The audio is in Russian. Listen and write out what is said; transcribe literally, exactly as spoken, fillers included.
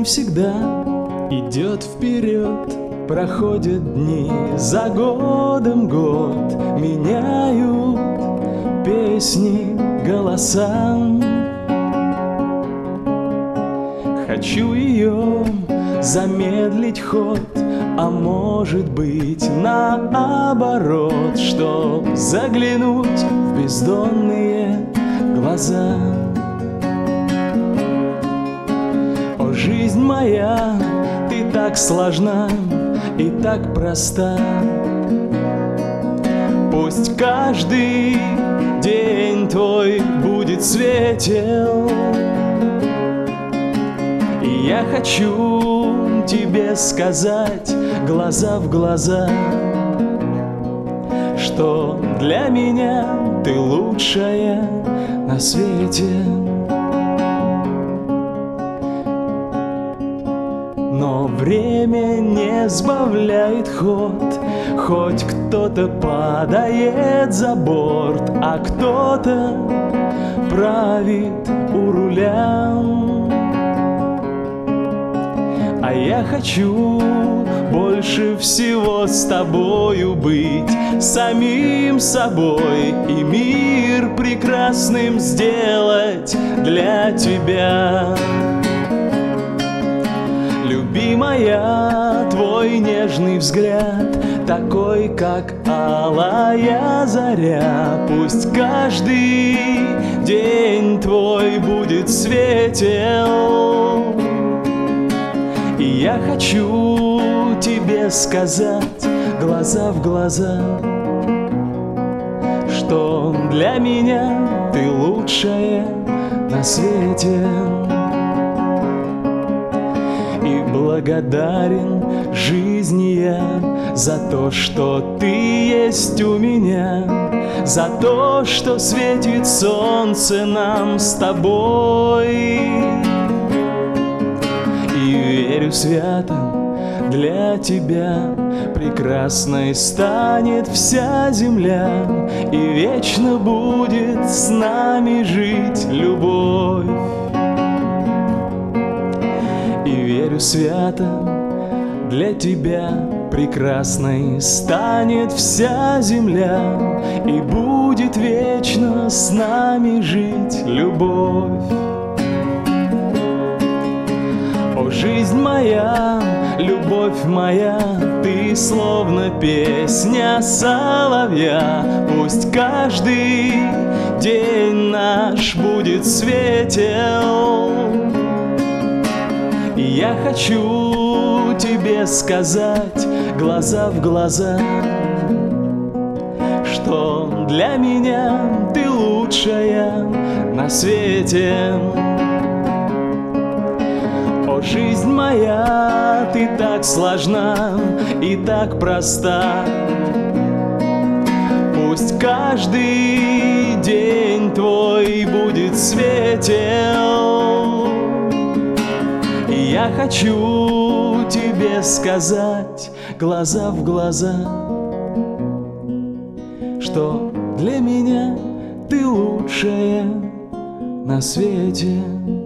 всегда идет вперед. Проходят дни, за годом год меняют песни, голоса. Хочу ее замедлить ход, а может быть наоборот, чтоб заглянуть в бездонные глаза. О, жизнь моя, ты так сложна и так проста. Пусть каждый день твой будет светел, и я хочу тебе сказать глаза в глаза, что для меня ты лучшая на свете. Но время не сбавляет ход, хоть кто-то падает за борт, а кто-то правит у руля. А я хочу больше всего с тобою быть, самим собой, и мир прекрасным сделать для тебя. Любимая, твой нежный взгляд, такой, как алая заря. Пусть каждый день твой будет светел, и я хочу тебе сказать глаза в глаза, что для меня ты лучшая на свете. И благодарен жизни я за то, что ты есть у меня, за то, что светит солнце нам с тобой. И верю свято, для тебя прекрасной станет вся земля, и вечно будет с нами жить любовь. И верю свято, для тебя прекрасной станет вся земля, и будет вечно с нами жить любовь. О, жизнь моя, любовь моя, ты словно песня соловья. Пусть каждый день наш будет светел, и я хочу тебе сказать глаза в глаза, что для меня ты лучшая на свете. О, жизнь моя, ты так сложна и так проста. Пусть каждый день твой будет светел, и я хочу тебе сказать глаза в глаза, что для меня ты лучшая на свете.